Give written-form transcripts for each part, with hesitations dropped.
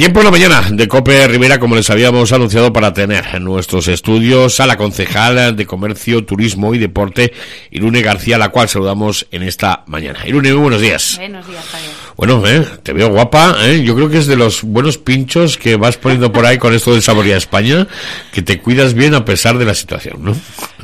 Tiempo en la mañana de COPE Rivera, como les habíamos anunciado, para tener en nuestros estudios a la concejal de Comercio, Turismo y Deporte, Irune García, a la cual saludamos en esta mañana. Irune, muy buenos días. Buenos días, Javier. Bueno, te veo guapa, yo creo que es de los buenos pinchos que vas poniendo por ahí con esto del Saborea España, que te cuidas bien a pesar de la situación, ¿no?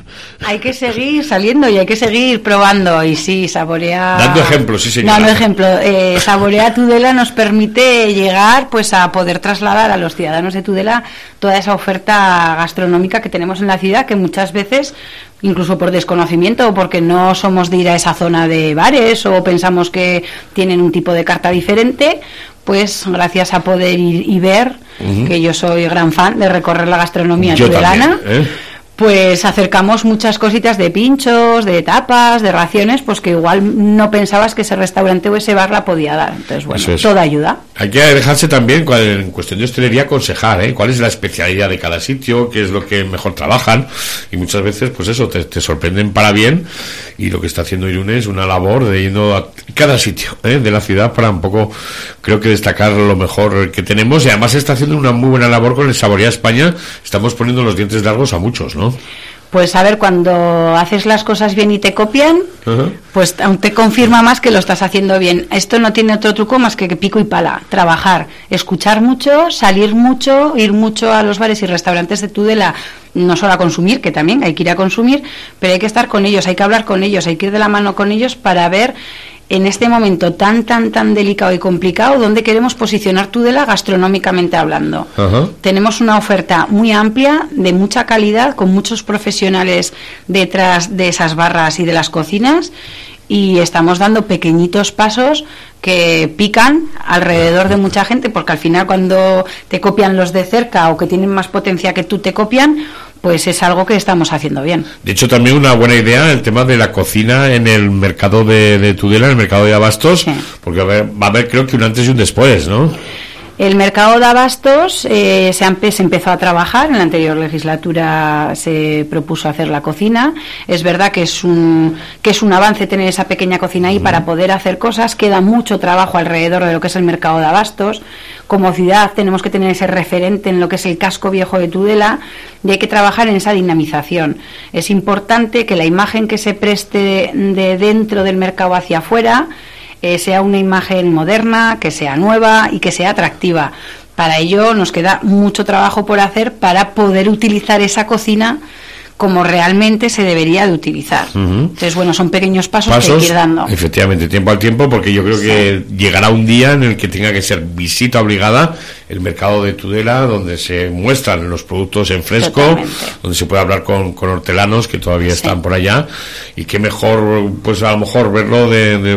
Hay que seguir saliendo y hay que seguir probando, y sí, Saborea... Dando ejemplos, sí señora. Dando ejemplo, Saborea Tudela nos permite llegar pues a poder trasladar a los ciudadanos de Tudela toda esa oferta gastronómica que tenemos en la ciudad, que muchas veces, incluso por desconocimiento o porque no somos de ir a esa zona de bares o pensamos que tienen un tipo de carta diferente, pues gracias a poder ir y ver, que yo soy gran fan de recorrer la gastronomía tudelana, pues acercamos muchas cositas de pinchos, de tapas, de raciones, pues que igual no pensabas que ese restaurante o ese bar la podía dar. Entonces, bueno, toda ayuda. Hay que dejarse también, en cuestión de hostelería, aconsejar, cuál es la especialidad de cada sitio, qué es lo que mejor trabajan, y muchas veces, pues eso, te sorprenden para bien, y lo que está haciendo Irune es una labor de yendo a cada sitio de la ciudad para un poco, creo que destacar lo mejor que tenemos, y además está haciendo una muy buena labor con el Saborea España. Estamos poniendo los dientes largos a muchos, ¿no? Pues a ver, cuando haces las cosas bien y te copian, pues aún te confirma más que lo estás haciendo bien. Esto no tiene otro truco más que pico y pala, trabajar, escuchar mucho, salir mucho, ir mucho a los bares y restaurantes de Tudela, no solo a consumir, que también hay que ir a consumir, pero hay que estar con ellos, hay que hablar con ellos, hay que ir de la mano con ellos para ver en este momento tan delicado y complicado dónde queremos posicionar Tudela gastronómicamente hablando. Tenemos una oferta muy amplia, de mucha calidad, con muchos profesionales detrás de esas barras y de las cocinas, y estamos dando pequeñitos pasos que pican alrededor de mucha gente, porque al final cuando te copian los de cerca o que tienen más potencia que tú te copian, pues es algo que estamos haciendo bien. De hecho, también una buena idea el tema de la cocina en el mercado de Tudela, en el mercado de abastos, porque va a haber creo que un antes y un después, ¿no? El mercado de abastos se empezó a trabajar, en la anterior legislatura se propuso hacer la cocina. Es verdad que es un avance tener esa pequeña cocina ahí para poder hacer cosas. Queda mucho trabajo alrededor de lo que es el mercado de abastos. Como ciudad tenemos que tener ese referente en lo que es el casco viejo de Tudela, y hay que trabajar en esa dinamización. Es importante que la imagen que se preste de dentro del mercado hacia afuera sea una imagen moderna, que sea nueva y que sea atractiva. Para ello nos queda mucho trabajo por hacer para poder utilizar esa cocina como realmente se debería de utilizar. Entonces, bueno, son pequeños pasos que hay que ir dando. Efectivamente, tiempo al tiempo, porque yo creo que llegará un día en el que tenga que ser visita obligada el mercado de Tudela, donde se muestran los productos en fresco, donde se puede hablar con hortelanos que todavía están por allá, y qué mejor, pues a lo mejor verlo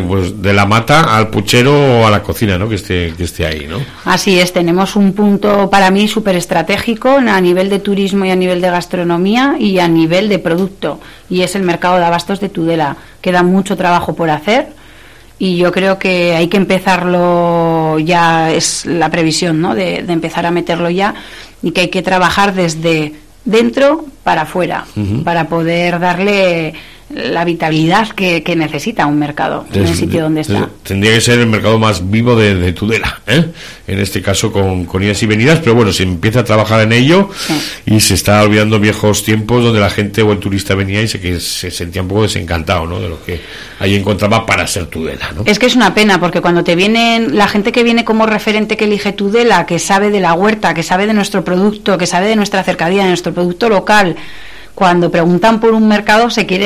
de la mata al puchero o a la cocina, ¿no? Que esté ahí, ¿no? Así es, tenemos un punto para mí súper estratégico a nivel de turismo y a nivel de gastronomía y a nivel de producto, y es el mercado de abastos de Tudela. Queda mucho trabajo por hacer, y yo creo que hay que empezarlo ya, es la previsión, ¿no? de empezar a meterlo ya, y que hay que trabajar desde dentro para afuera, para poder darle la vitalidad que necesita un mercado en el sitio donde está. Tendría que ser el mercado más vivo de Tudela, en este caso con idas y venidas, pero bueno, se empieza a trabajar en ello, y se está olvidando viejos tiempos donde la gente o el turista venía y se sentía un poco desencantado, ¿no? De lo que ahí encontraba para ser Tudela, ¿no? Es que es una pena, porque cuando te vienen la gente que viene como referente, que elige Tudela, que sabe de la huerta, que sabe de nuestro producto, que sabe de nuestra cercanía, de nuestro producto local, cuando preguntan por un mercado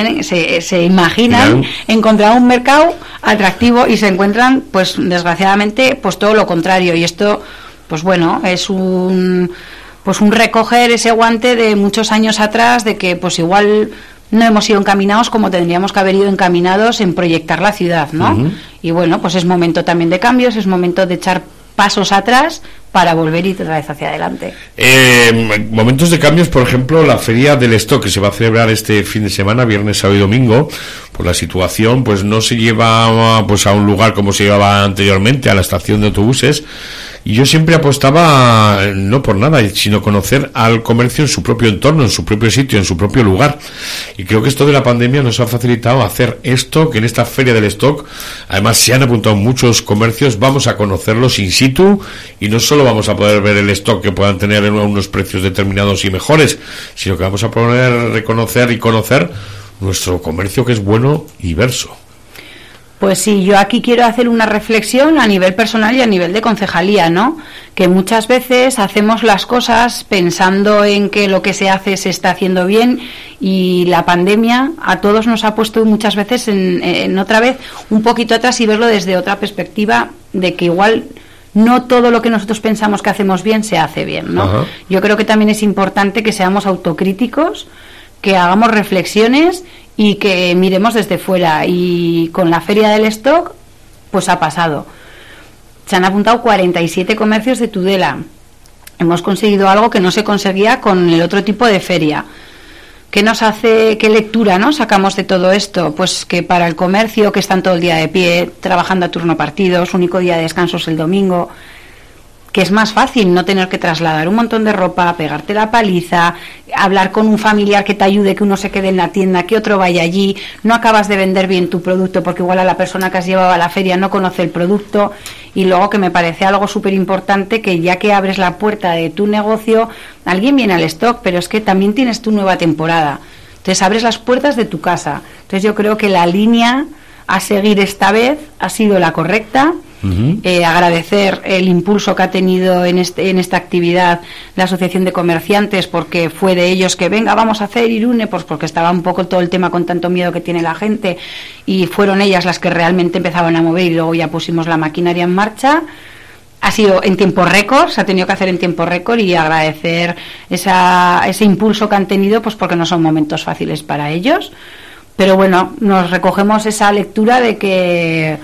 se imaginan encontrar un mercado atractivo, y se encuentran, pues desgraciadamente, pues todo lo contrario. Y esto, pues bueno, es un recoger ese guante de muchos años atrás, de que pues igual no hemos ido encaminados como tendríamos que haber ido encaminados en proyectar la ciudad, ¿no? Y bueno, pues es momento también de cambios, es momento de echar pasos atrás para volver y otra vez hacia adelante. Momentos de cambios, por ejemplo, la Feria del Stock, que se va a celebrar este fin de semana, viernes, sábado y domingo, por la situación, pues no se lleva pues a un lugar como se llevaba anteriormente, a la estación de autobuses. Y yo siempre apostaba, no por nada, sino conocer al comercio en su propio entorno, en su propio sitio, en su propio lugar. Y creo que esto de la pandemia nos ha facilitado hacer esto, que en esta feria del stock, además se han apuntado muchos comercios, vamos a conocerlos in situ, y no solo vamos a poder ver el stock que puedan tener en unos precios determinados y mejores, sino que vamos a poder reconocer y conocer nuestro comercio, que es bueno y diverso. Pues sí, yo aquí quiero hacer una reflexión a nivel personal y a nivel de concejalía, ¿no? Que muchas veces hacemos las cosas pensando en que lo que se hace se está haciendo bien, y la pandemia a todos nos ha puesto muchas veces en otra vez un poquito atrás y verlo desde otra perspectiva, de que igual no todo lo que nosotros pensamos que hacemos bien se hace bien, ¿no? Ajá. Yo creo que también es importante que seamos autocríticos, que hagamos reflexiones y que miremos desde fuera. Y con la feria del stock pues ha pasado, se han apuntado 47 comercios de Tudela, hemos conseguido algo que no se conseguía con el otro tipo de feria. ¿Qué nos hace, qué lectura, ¿no?, sacamos de todo esto? Pues que para el comercio, que están todo el día de pie trabajando a turno partido, su único día de descanso es el domingo, que es más fácil no tener que trasladar un montón de ropa, pegarte la paliza, hablar con un familiar que te ayude, que uno se quede en la tienda, que otro vaya allí, no acabas de vender bien tu producto porque igual a la persona que has llevado a la feria no conoce el producto. Y luego, que me parece algo súper importante, que ya que abres la puerta de tu negocio, alguien viene al stock, pero es que también tienes tu nueva temporada, entonces abres las puertas de tu casa. Entonces yo creo que la línea a seguir esta vez ha sido la correcta. Agradecer el impulso que ha tenido en esta actividad la Asociación de Comerciantes, porque fue de ellos que venga, vamos a hacer Irune, pues porque estaba un poco todo el tema con tanto miedo que tiene la gente, y fueron ellas las que realmente empezaban a mover, y luego ya pusimos la maquinaria en marcha. Ha sido en tiempo récord, se ha tenido que hacer en tiempo récord, y agradecer ese impulso que han tenido, pues porque no son momentos fáciles para ellos. Pero bueno, nos recogemos esa lectura de que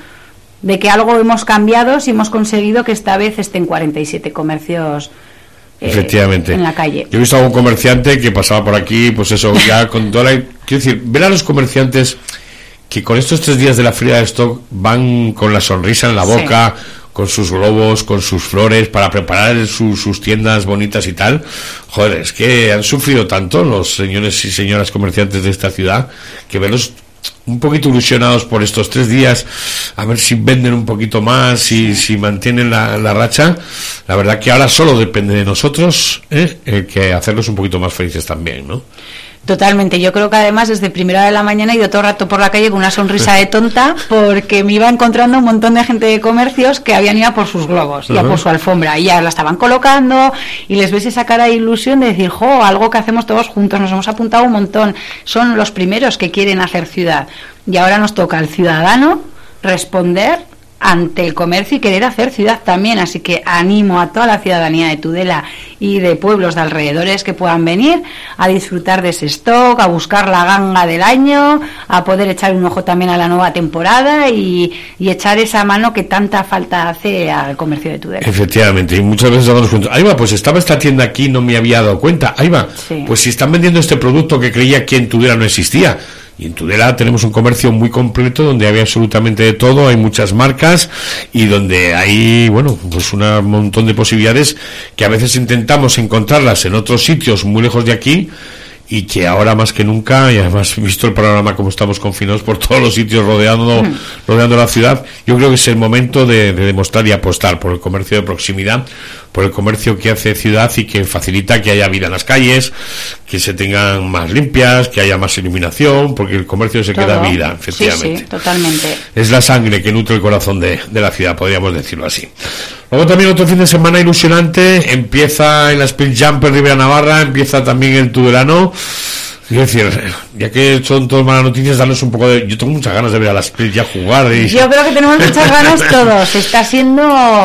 algo hemos cambiado, si hemos conseguido que esta vez estén 47 comercios efectivamente en la calle. Yo he visto a un comerciante que pasaba por aquí, pues eso, ya con toda quiero decir, ver a los comerciantes que con estos 3 días de la feria de stock van con la sonrisa en la boca, sí, con sus globos, con sus flores, para preparar sus tiendas bonitas y tal. Joder, es que han sufrido tanto los señores y señoras comerciantes de esta ciudad, que verlos un poquito ilusionados por estos 3 días, a ver si venden un poquito más y si mantienen la racha. La verdad que ahora solo depende de nosotros, que hacerlos un poquito más felices también, ¿no? Totalmente. Yo creo que además desde primera de la mañana he ido todo el rato por la calle con una sonrisa de tonta, porque me iba encontrando un montón de gente de comercios que habían ido a por sus globos y a por su alfombra, y ya la estaban colocando, y les ves esa cara de ilusión de decir, jo, algo que hacemos todos juntos, nos hemos apuntado un montón, son los primeros que quieren hacer ciudad, y ahora nos toca al ciudadano responder ante el comercio y querer hacer ciudad también. Así que animo a toda la ciudadanía de Tudela y de pueblos de alrededores que puedan venir a disfrutar de ese stock, a buscar la ganga del año, a poder echar un ojo también a la nueva temporada y echar esa mano que tanta falta hace al comercio de Tudela. Efectivamente, y muchas veces damos cuenta, ahí va, pues estaba esta tienda aquí, no me había dado cuenta, ahí va, sí, pues si están vendiendo este producto que creía que en Tudela no existía. Y en Tudela tenemos un comercio muy completo, donde hay absolutamente de todo, hay muchas marcas, y donde hay, bueno, pues un montón de posibilidades que a veces intentamos encontrarlas en otros sitios muy lejos de aquí, y que ahora más que nunca, y además visto el panorama como estamos confinados por todos los sitios rodeando la ciudad, yo creo que es el momento de demostrar y apostar por el comercio de proximidad, por el comercio que hace ciudad y que facilita que haya vida en las calles, que se tengan más limpias, que haya más iluminación, porque el comercio se queda vida, efectivamente. Sí, totalmente. Es la sangre que nutre el corazón de la ciudad, podríamos decirlo así. Luego también otro fin de semana ilusionante, empieza en la Speed Jumper Ribera Navarra, empieza también el Tudelano. Es decir, ya que son todas malas noticias, darles un poco de... Yo tengo muchas ganas de ver a la Split ya jugar. Yo creo que tenemos muchas ganas todos. Está siendo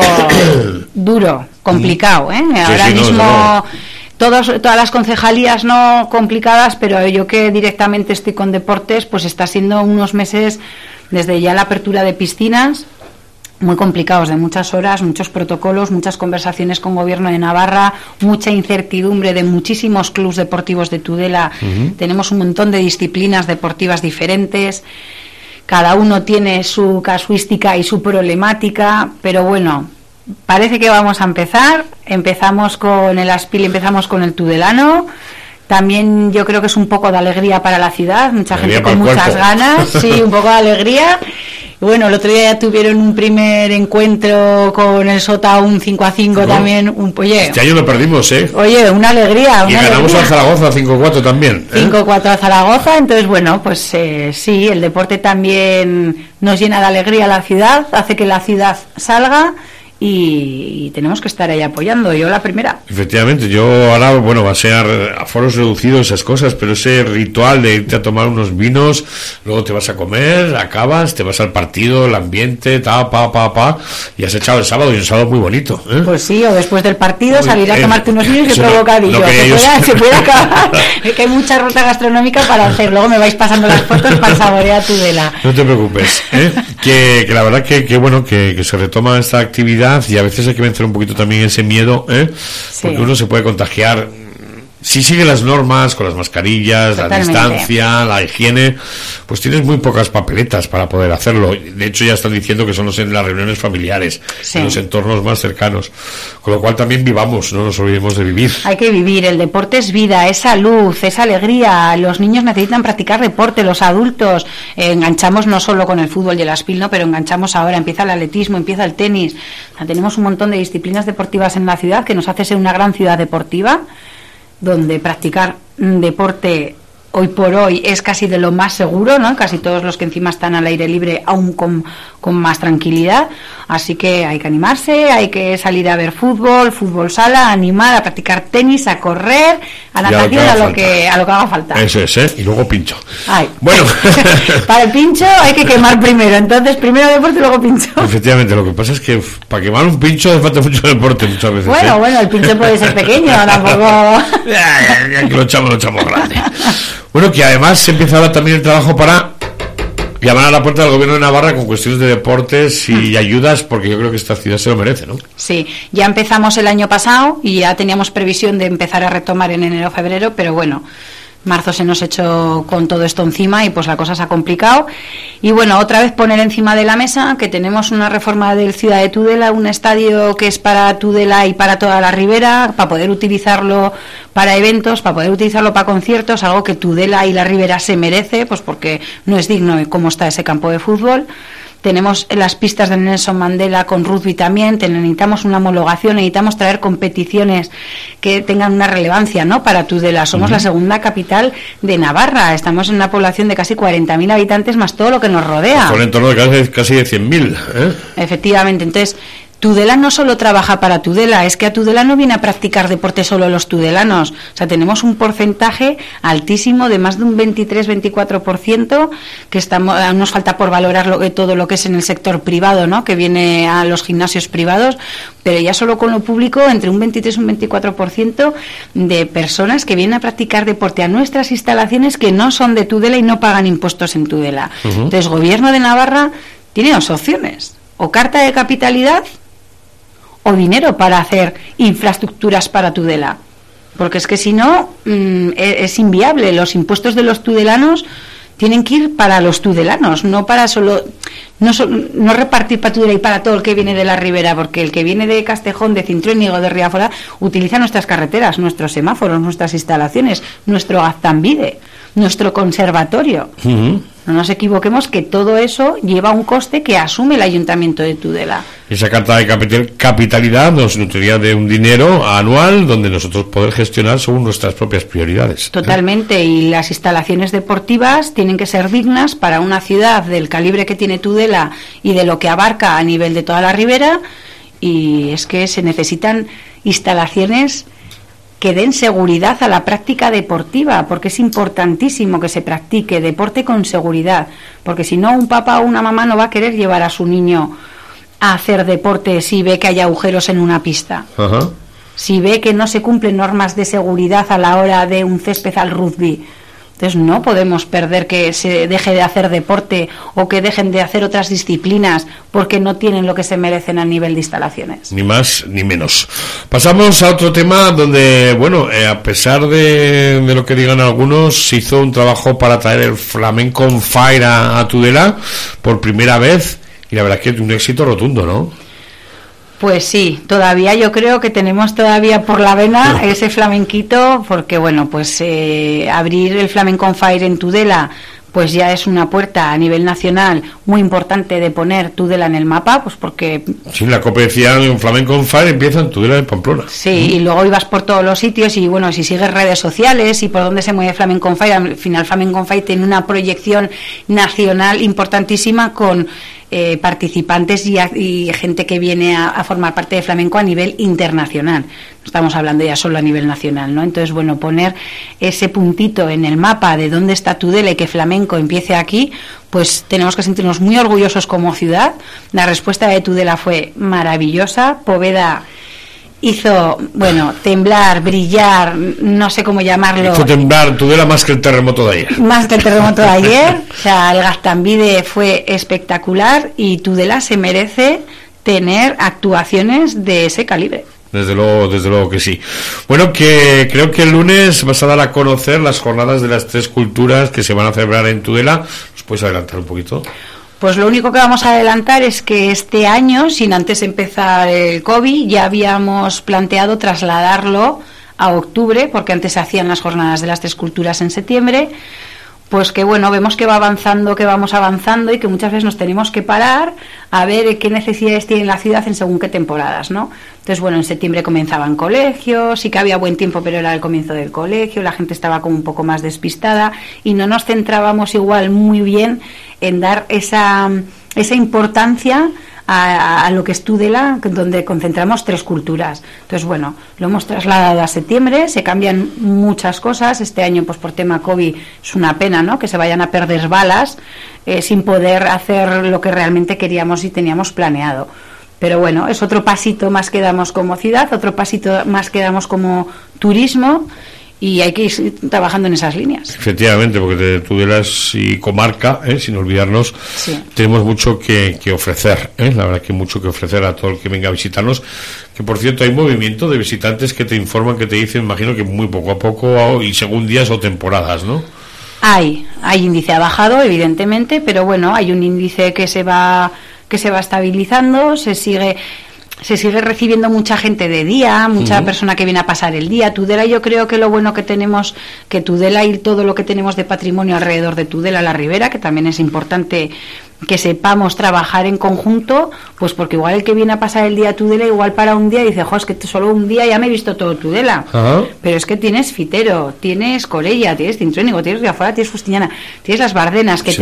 duro, complicado, ¿eh? Ahora mismo... Todas las concejalías no complicadas, pero yo que directamente estoy con deportes, pues está siendo unos meses desde ya la apertura de piscinas, muy complicados, de muchas horas, muchos protocolos, muchas conversaciones con Gobierno de Navarra, mucha incertidumbre de muchísimos clubes deportivos de Tudela. Tenemos un montón de disciplinas deportivas diferentes, cada uno tiene su casuística y su problemática, pero bueno, parece que vamos a empezar. Empezamos con el Aspil, empezamos con el tudelano. También yo creo que es un poco de alegría para la ciudad, mucha gente con muchas ganas, sí, un poco de alegría. Bueno, el otro día ya tuvieron un primer encuentro con el Sota, un 5-5 también. Oye, este año lo perdimos, ¿eh? Oye, una alegría. Y ganamos al Zaragoza 5-4 también. 5-4 a Zaragoza, entonces bueno, pues sí, el deporte también nos llena de alegría a la ciudad, hace que la ciudad salga. Y tenemos que estar ahí apoyando, yo la primera. Efectivamente, yo ahora, bueno, va a ser a foros reducidos esas cosas, pero ese ritual de irte a tomar unos vinos, luego te vas a comer, acabas, te vas al partido, el ambiente, y has echado el sábado, y un sábado muy bonito, ¿eh? Pues sí, o después del partido salir a tomarte unos vinos y otro bocadillo, se puede acabar, que hay mucha ruta gastronómica para hacer, luego me vais pasando las fotos para saborear Tudela. No te preocupes, ¿eh? que la verdad que bueno, que se retoma esta actividad. Y a veces hay que vencer un poquito también ese miedo, ¿eh? Sí. Porque uno se puede contagiar si sigue las normas, con las mascarillas, totalmente, la distancia, la higiene, pues tienes muy pocas papeletas para poder hacerlo. De hecho ya están diciendo que son en las reuniones familiares, en los entornos más cercanos, con lo cual también vivamos, no nos olvidemos de vivir. Hay que vivir, el deporte es vida, es salud, es alegría, los niños necesitan practicar deporte, los adultos, enganchamos no solo con el fútbol y el Aspil, ¿no? Pero enganchamos ahora, empieza el atletismo, empieza el tenis, o sea, tenemos un montón de disciplinas deportivas en la ciudad que nos hace ser una gran ciudad deportiva, donde practicar deporte hoy por hoy es casi de lo más seguro, ¿no? Casi todos los que encima están al aire libre aún con más tranquilidad, así que hay que animarse, hay que salir a ver fútbol sala, animar, a practicar tenis, a correr, a natación, a lo que haga falta. Eso es, ¿eh? Y luego pincho. Ay. Bueno, para el pincho hay que quemar primero, entonces primero deporte y luego pincho. Efectivamente, lo que pasa es que para quemar un pincho hace falta mucho deporte muchas veces. Bueno, el pincho puede ser pequeño, tampoco. Ya que lo echamos grande. Bueno, que además se empieza ahora también el trabajo para llamar a la puerta del Gobierno de Navarra con cuestiones de deportes y ayudas, porque yo creo que esta ciudad se lo merece, ¿no? Sí, ya empezamos el año pasado y ya teníamos previsión de empezar a retomar en enero o febrero, pero bueno, marzo se nos echó con todo esto encima y pues la cosa se ha complicado. Y bueno, otra vez poner encima de la mesa que tenemos una reforma del Ciudad de Tudela, un estadio que es para Tudela y para toda la Ribera, para poder utilizarlo para eventos, para poder utilizarlo para conciertos, algo que Tudela y la Ribera se merece, pues porque no es digno de cómo está ese campo de fútbol. Tenemos las pistas de Nelson Mandela con rugby también, necesitamos una homologación, necesitamos traer competiciones que tengan una relevancia, ¿no? Para Tudela. Somos la segunda capital de Navarra, estamos en una población de casi 40.000 habitantes más todo lo que nos rodea. Por en torno de casi de 100.000, ¿eh? Efectivamente, entonces Tudela no solo trabaja para Tudela, es que a Tudela no viene a practicar deporte solo los tudelanos. O sea, tenemos un porcentaje altísimo de más de un 23-24% que nos falta por valorar todo lo que es en el sector privado, ¿no? Que viene a los gimnasios privados, pero ya solo con lo público entre un 23 y un 24% de personas que vienen a practicar deporte a nuestras instalaciones que no son de Tudela y no pagan impuestos en Tudela. Entonces, Gobierno de Navarra tiene dos opciones: o carta de capitalidad o dinero para hacer infraestructuras para Tudela, porque es que si no es inviable. Los impuestos de los tudelanos tienen que ir para los tudelanos, no para no repartir para Tudela y para todo el que viene de la Ribera, porque el que viene de Castejón, de Cintruénigo, de Riáfora, utiliza nuestras carreteras, nuestros semáforos, nuestras instalaciones, nuestro Gaztambide, nuestro conservatorio. No nos equivoquemos que todo eso lleva un coste que asume el Ayuntamiento de Tudela. Esa carta de capitalidad nos nutriría de un dinero anual donde nosotros poder gestionar según nuestras propias prioridades. Totalmente, y las instalaciones deportivas tienen que ser dignas para una ciudad del calibre que tiene Tudela y de lo que abarca a nivel de toda la Ribera, y es que se necesitan instalaciones que den seguridad a la práctica deportiva, porque es importantísimo que se practique deporte con seguridad, porque si no, un papá o una mamá no va a querer llevar a su niño a hacer deporte si ve que hay agujeros en una pista. Si ve que no se cumplen normas de seguridad a la hora de un césped al rugby. Entonces no podemos perder que se deje de hacer deporte o que dejen de hacer otras disciplinas porque no tienen lo que se merecen a nivel de instalaciones. Ni más ni menos. Pasamos a otro tema donde, bueno, a pesar de lo que digan algunos, se hizo un trabajo para traer el Flamenco on Fire a Tudela por primera vez y la verdad que es un éxito rotundo, ¿no? Pues sí, todavía yo creo que tenemos todavía por la vena ese flamenquito, porque bueno, pues abrir el Flamenco on Fire en Tudela pues ya es una puerta a nivel nacional muy importante de poner Tudela en el mapa, pues porque... Sí, la COPE decía, un Flamenco on Fire empieza en Tudela de Pamplona. Sí, y luego ibas por todos los sitios y bueno, si sigues redes sociales y por dónde se mueve Flamenco on Fire, al final Flamenco on Fire tiene una proyección nacional importantísima con... participantes y gente que viene a formar parte de flamenco a nivel internacional. No estamos hablando ya solo a nivel nacional, ¿no? Entonces, bueno, poner ese puntito en el mapa de dónde está Tudela y que flamenco empiece aquí, pues tenemos que sentirnos muy orgullosos como ciudad. La respuesta de Tudela fue maravillosa. Poveda hizo, bueno, temblar, brillar, no sé cómo llamarlo. Hizo temblar Tudela más que el terremoto de ayer. Más que el terremoto de ayer. O sea, el Gaztambide fue espectacular y Tudela se merece tener actuaciones de ese calibre. Desde luego que sí. Bueno, que creo que el lunes vas a dar a conocer las jornadas de las 3 culturas que se van a celebrar en Tudela. ¿Nos puedes adelantar un poquito? Pues lo único que vamos a adelantar es que este año, sin antes empezar el COVID, ya habíamos planteado trasladarlo a octubre, porque antes se hacían las jornadas de las 3 culturas en septiembre. Pues que bueno, vemos que va avanzando, que vamos avanzando y que muchas veces nos tenemos que parar a ver qué necesidades tiene la ciudad en según qué temporadas, ¿no? Entonces, bueno, en septiembre comenzaban colegios, sí que había buen tiempo, pero era el comienzo del colegio, la gente estaba como un poco más despistada y no nos centrábamos igual muy bien en dar esa importancia a lo que es Tudela, donde concentramos 3 culturas. Entonces, bueno, lo hemos trasladado a septiembre, se cambian muchas cosas. Este año, pues por tema COVID, es una pena, ¿no?, que se vayan a perder balas sin poder hacer lo que realmente queríamos y teníamos planeado. Pero bueno, es otro pasito más que damos como ciudad, otro pasito más que damos como turismo, y hay que ir trabajando en esas líneas. Efectivamente, porque de Tudela y comarca, sin olvidarnos, sí, tenemos mucho que ofrecer, la verdad que mucho que ofrecer a todo el que venga a visitarnos, que por cierto hay movimiento de visitantes que te informan, que te dicen, imagino que muy poco a poco y según días o temporadas, ¿no? Hay índice, ha bajado evidentemente, pero bueno, hay un índice que se va estabilizando, se sigue recibiendo mucha gente de día, mucha persona que viene a pasar el día. Tudela, yo creo que lo bueno que tenemos, que Tudela y todo lo que tenemos de patrimonio alrededor de Tudela, la Ribera, que también es importante que sepamos trabajar en conjunto, pues porque igual el que viene a pasar el día a Tudela, igual para un día dice, es que solo un día ya me he visto todo Tudela. Pero es que tienes Fitero, tienes Corella, tienes Cintrónigo, tienes Riafuera, tienes Fustiñana, tienes Las Bardenas, que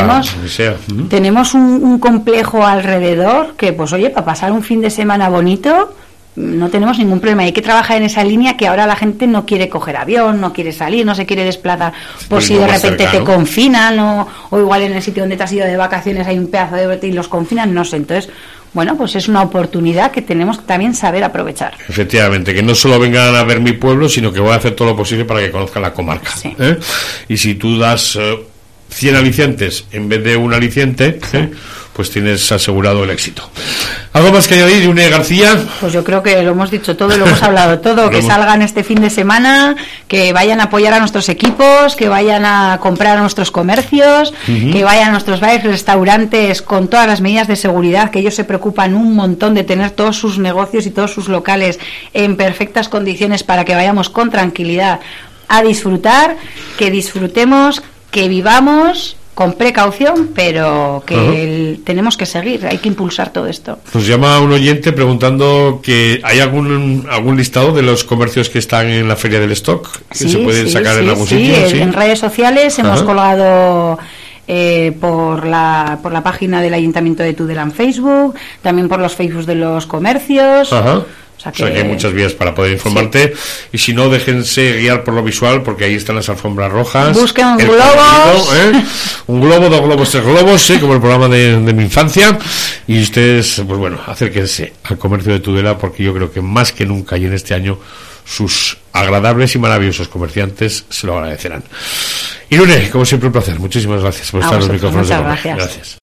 tenemos un complejo alrededor que, pues oye, para pasar un fin de semana bonito no tenemos ningún problema. Hay que trabajar en esa línea, que ahora la gente no quiere coger avión, no quiere salir, no se quiere desplazar por si de repente te confinan o igual en el sitio donde te has ido de vacaciones hay un pedazo de y los confinan, no sé. Entonces, bueno, pues es una oportunidad que tenemos que también saber aprovechar. Efectivamente, que no solo vengan a ver mi pueblo, sino que voy a hacer todo lo posible para que conozcan la comarca. Sí. Y si tú das 100 alicientes en vez de un aliciente, pues tienes asegurado el éxito. ¿Algo más que añadir, Une García? Pues yo creo que lo hemos dicho todo, lo hemos hablado todo, que salgan este fin de semana, que vayan a apoyar a nuestros equipos, que vayan a comprar a nuestros comercios, que vayan a nuestros bares, restaurantes, con todas las medidas de seguridad, que ellos se preocupan un montón de tener todos sus negocios y todos sus locales en perfectas condiciones para que vayamos con tranquilidad a disfrutar, que disfrutemos, que vivamos con precaución, pero que tenemos que seguir, hay que impulsar todo esto. Nos llama un oyente preguntando que hay algún listado de los comercios que están en la Feria del Stock, que se pueden sacar en algún sitio. Sí, en redes sociales hemos colgado por la página del Ayuntamiento de Tudela en Facebook, también por los Facebook de los comercios. O sea que hay muchas vías para poder informarte. Sí. Y si no, déjense guiar por lo visual, porque ahí están las alfombras rojas. Busquen globos. Un globo, 2 globos, 3 globos, como el programa de mi infancia. Y ustedes, pues bueno, acérquense al comercio de Tudela, porque yo creo que más que nunca y en este año sus agradables y maravillosos comerciantes se lo agradecerán. Irune, como siempre, un placer. Muchísimas gracias por estar en los micrófonos de Comer. Gracias.